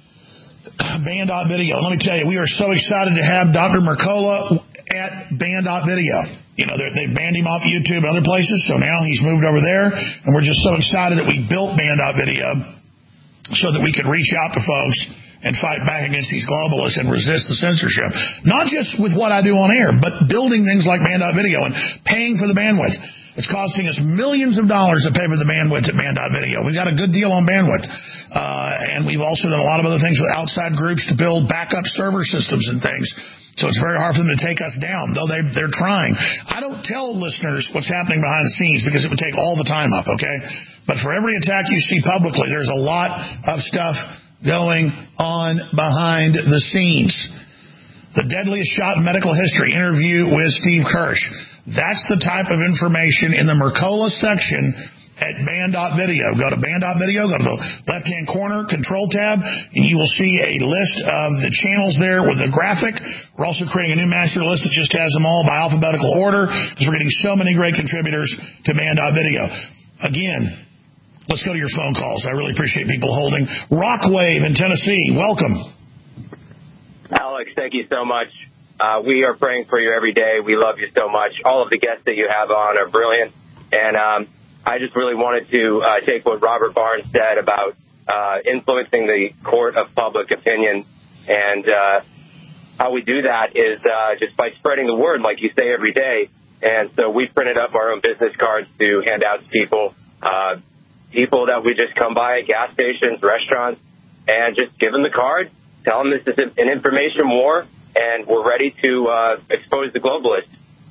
Band.video. Let me tell you, we are so excited to have Dr. Mercola at Band.video. They banned him off YouTube and other places, so now he's moved over there, and we're just so excited that we built Band.video so that we could reach out to folks and fight back against these globalists and resist the censorship. Not just with what I do on air, but building things like Band.video and paying for the bandwidth. It's costing us millions of dollars to pay for the bandwidth at Band.video. We've got a good deal on bandwidth. And we've also done a lot of other things with outside groups to build backup server systems and things. So it's very hard for them to take us down, though they're trying. I don't tell listeners what's happening behind the scenes because it would take all the time up, okay? But for every attack you see publicly, there's a lot of stuff going on behind the scenes. The deadliest shot in medical history, interview with Steve Kirsch. That's the type of information in the Mercola section at Band.video. Go to Band.video, go to the left-hand corner, Control tab, and you will see a list of the channels there with a graphic. We're also creating a new master list that just has them all by alphabetical order because we're getting so many great contributors to Band.video. Again, let's go to your phone calls. I really appreciate people holding. Rockwave in Tennessee, welcome. Alex, thank you so much. We are praying for you every day. We love you so much. All of the guests that you have on are brilliant. And I just really wanted to take what Robert Barnes said about influencing the court of public opinion. And how we do that is just by spreading the word, like you say, every day. And so we printed up our own business cards to hand out to people. People that we just come by at gas stations, restaurants, and just give them the card, tell them this is an information war, and we're ready to expose the globalists.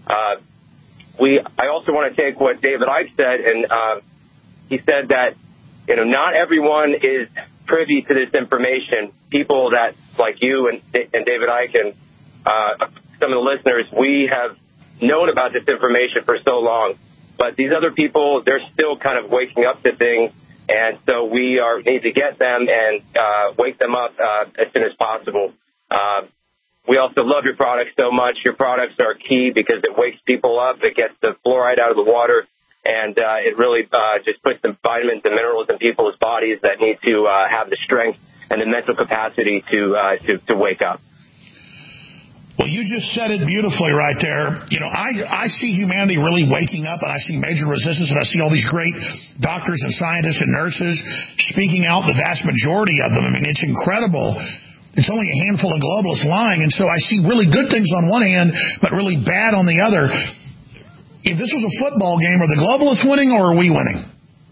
I also want to take what David Icke said, and he said that not everyone is privy to this information. People that, like you and David Icke and some of the listeners, we have known about this information for so long. But these other people, they're still kind of waking up to things, and so we need to get them and wake them up as soon as possible. We also love your products so much. Your products are key because it wakes people up. It gets the fluoride out of the water. and it really just puts the vitamins and minerals in people's bodies that need to have the strength and the mental capacity to wake up. Well, you just said it beautifully right there. I see humanity really waking up, and I see major resistance, and I see all these great doctors and scientists and nurses speaking out, the vast majority of them. I mean, it's incredible. It's only a handful of globalists lying, and so I see really good things on one hand, but really bad on the other. If this was a football game, are the globalists winning or are we winning?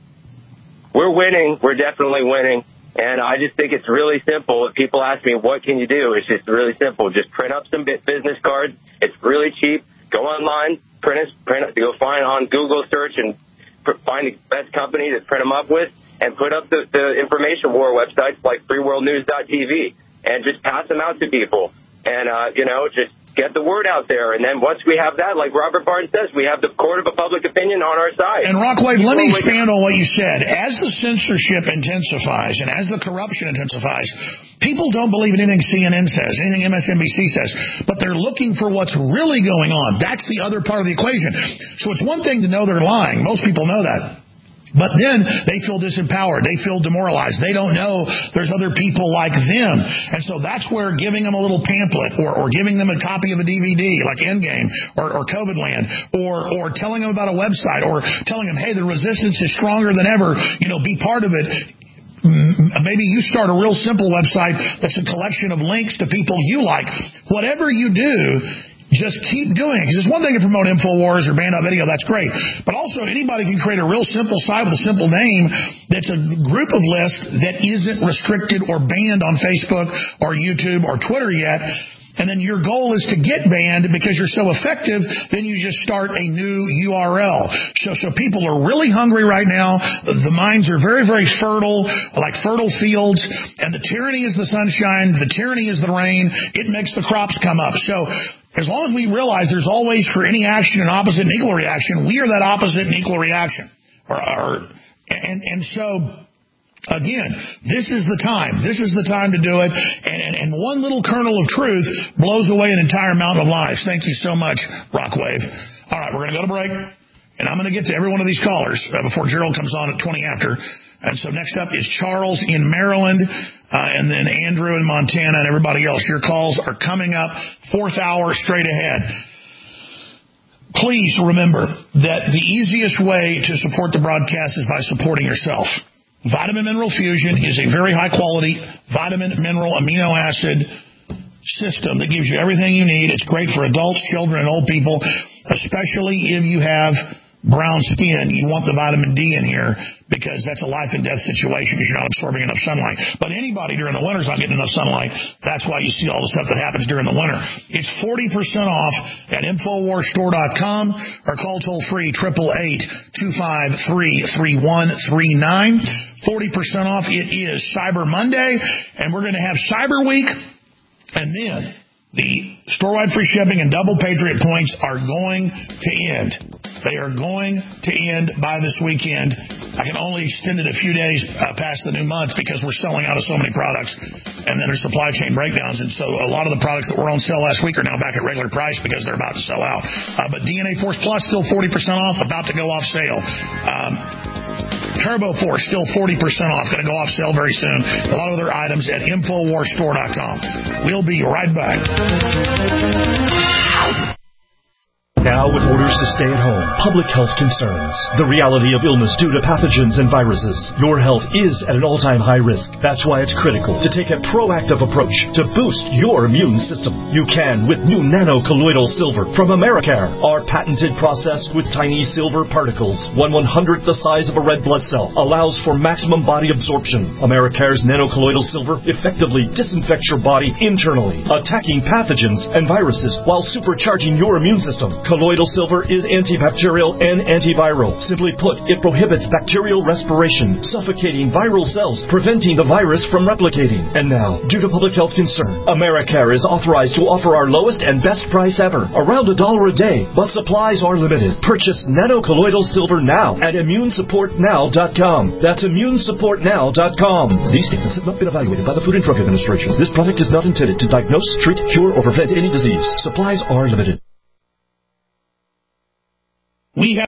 We're winning. We're definitely winning. And I just think it's really simple. If people ask me, what can you do? It's just really simple. Just print up some business cards. It's really cheap. Go online, print it. Go find on Google search and find the best company to print them up with, and put up the information war websites like freeworldnews.tv, and just pass them out to people. And, just get the word out there. And then once we have that, like Robert Barnes says, we have the court of a public opinion on our side. And Rockwave, let me expand on what you said. As the censorship intensifies and as the corruption intensifies, people don't believe in anything CNN says, anything MSNBC says, but they're looking for what's really going on. That's the other part of the equation. So it's one thing to know they're lying. Most people know that. But then they feel disempowered. They feel demoralized. They don't know there's other people like them. And so that's where giving them a little pamphlet or giving them a copy of a DVD like Endgame or COVIDland or telling them about a website or telling them, hey, the resistance is stronger than ever, be part of it. Maybe you start a real simple website that's a collection of links to people you like. Whatever you do, just keep doing it. Because it's one thing to promote InfoWars or Band.video, that's great. But also, anybody can create a real simple site with a simple name that's a group of lists that isn't restricted or banned on Facebook or YouTube or Twitter yet. And then your goal is to get banned because you're so effective, then you just start a new URL. So people are really hungry right now. The minds are very, very fertile, like fertile fields. And the tyranny is the sunshine. The tyranny is the rain. It makes the crops come up. So as long as we realize there's always for any action an opposite and equal reaction, we are that opposite and equal reaction. And so... Again, this is the time. This is the time to do it. And one little kernel of truth blows away an entire mountain of lies. Thank you so much, Rockwave. All right, we're going to go to break. And I'm going to get to every one of these callers before Gerald comes on at 20 after. And so next up is Charles in Maryland, and then Andrew in Montana, and everybody else. Your calls are coming up. 4th hour straight ahead. Please remember that the easiest way to support the broadcast is by supporting yourself. Vitamin Mineral Fusion is a very high-quality vitamin, mineral, amino acid system that gives you everything you need. It's great for adults, children, and old people, especially if you have brown skin. You want the vitamin D in here because that's a life and death situation because you're not absorbing enough sunlight. But anybody during the winter is not getting enough sunlight. That's why you see all the stuff that happens during the winter. It's 40% off at InfoWarsStore.com or call toll-free 888-253-3139. 40% off. It is Cyber Monday, and we're going to have Cyber Week, and then the store-wide free shipping and double Patriot points are going to end. They are going to end by this weekend. I can only extend it a few days past the new month because we're selling out of so many products, and then there's supply chain breakdowns. And so a lot of the products that were on sale last week are now back at regular price because they're about to sell out. But DNA Force Plus still 40% off, about to go off sale. Turbo Force still 40% off, going to go off sale very soon. A lot of other items at InfoWarsStore.com. We'll be right back. Now with orders to stay at home, public health concerns, the reality of illness due to pathogens and viruses. Your health is at an all-time high risk. That's why it's critical to take a proactive approach to boost your immune system. You can with new nano-colloidal silver from Americare. Our patented process with tiny silver particles, 1/100th the size of a red blood cell, allows for maximum body absorption. Americare's nano-colloidal silver effectively disinfects your body internally, attacking pathogens and viruses while supercharging your immune system. Colloidal silver is antibacterial and antiviral. Simply put, it prohibits bacterial respiration, suffocating viral cells, preventing the virus from replicating. And now, due to public health concern, Americare is authorized to offer our lowest and best price ever, around $1 a day, but supplies are limited. Purchase nano-colloidal silver now at ImmuneSupportNow.com. That's ImmuneSupportNow.com. These statements have not been evaluated by the Food and Drug Administration. This product is not intended to diagnose, treat, cure, or prevent any disease. Supplies are limited. We have